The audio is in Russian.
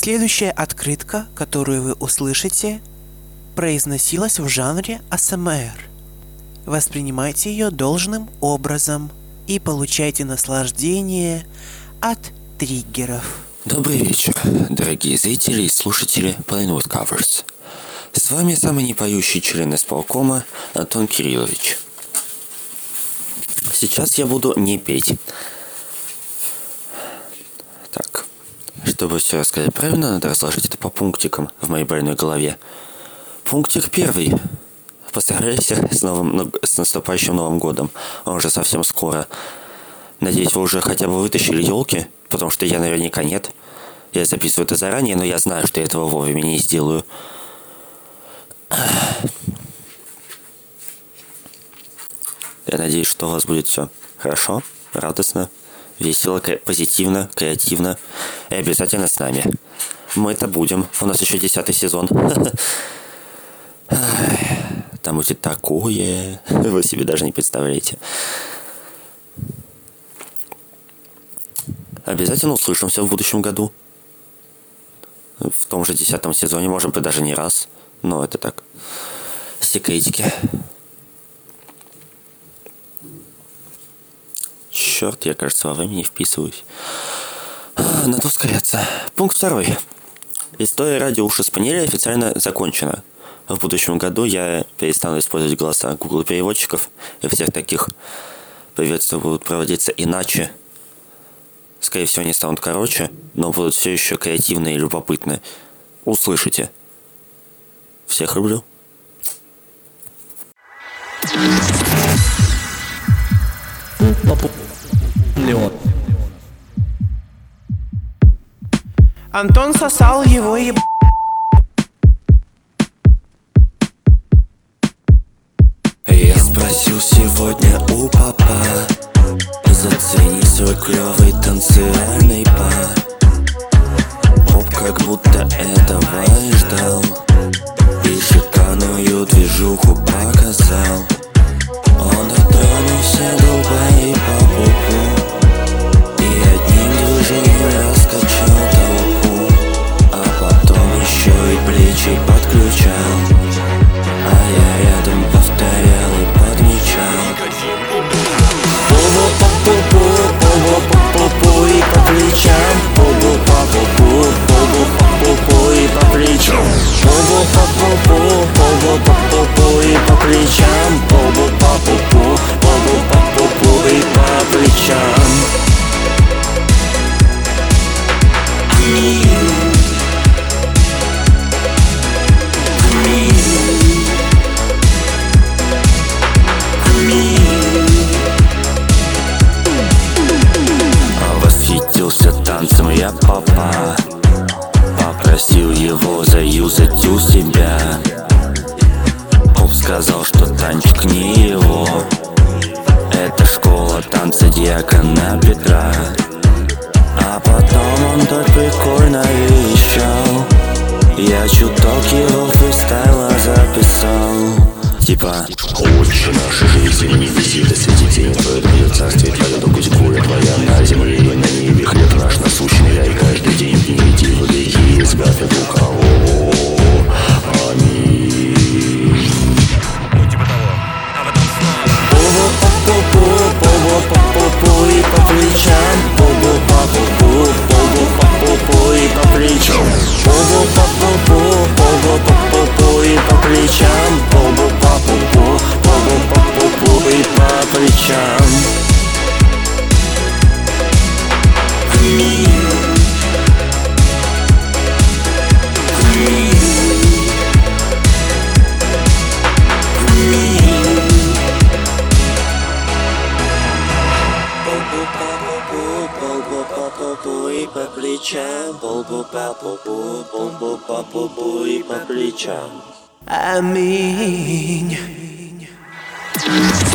Следующая открытка, которую вы услышите, произносилась в жанре АСМР. Воспринимайте ее должным образом и получайте наслаждение от триггеров. Добрый вечер, дорогие зрители и слушатели Pinewood Covers. С вами самый непоющий член исполкома Антон Кириллович. Сейчас я буду не петь. Так, чтобы все рассказать правильно, надо разложить это по пунктикам в моей больной голове. Пунктик первый. Поздравляю всех с наступающим Новым годом. Он уже совсем скоро. Надеюсь, вы уже хотя бы вытащили елки, потому что я наверняка нет. Я записываю это заранее, но я знаю, что я этого вовремя не сделаю. Я надеюсь, что у вас будет все хорошо, радостно, весело, позитивно, креативно. И обязательно с нами. Мы это будем. У нас еще 10-й сезон. Там будет такое. Вы себе даже не представляете. Обязательно услышимся в будущем году. В том же 10-м сезоне, может быть, даже не раз. Но это так. Секретики. Черт, я, кажется, во время не вписываюсь. Надо ускоряться. Пункт второй. История радио «Уши спаниеля» официально закончена. В будущем году я перестану использовать голоса Google переводчиков, и всех таких приветствия будут проводиться иначе. Скорее всего, они станут короче, но будут все еще креативные и любопытные. Услышите. Всех люблю. Антон сосал его и... Я спросил сегодня у папа: зацени свой клёвый танцевальный па. Поп как будто этого и ждал, и шикарную движуху показал. Он дотронулся губами по пупу и одним движением раскачал толпу, а потом еще и плечи подключал. А я рядом повторял и подмечал. Пу-пу-пу-пу-пу, пу-пу-пу-пу и по плечам. Пу-пу-пу-пу-пу, пу-пу-пу-пу и по плечам. Пу-пу-пу-пу-пу, пу-пу-пу-пу и по плечам. Пу-пу-пу-пу-пу, пу-пу-пу-пу и по плечам. Восхитился танцем я папа, попросил его заюзать у себя. Поп сказал, что танчик не его, это школа танца Дьякона Петра. А потом он так прикольно вещал, я чуток его фристайла записал. Типа: «Отче наша жизнь, не визита, свети тень, твое твое царствие, твоя докуть куля твоя на земле и на небе, хлеб наш насущный, дай каждый день в дни иди, выбеги, избавь от лукавого. Аминь». Ну типа того, а потом снова. Пу-пу-пу-пу, пу-пу-пу-пу и по плечам. Пу-пу-пу-пу, пу-пу-пу-пу и по плечам. Пу-пу-пу-пу, пу-пу-пу-пу и по плечам. Пу-пу-пу-пу, пу-пу-пу-пу и по плечам. И по плечам, бу-бу-па-бу-бу, бу-бу-па-бу-бу и по плечам. Аминь.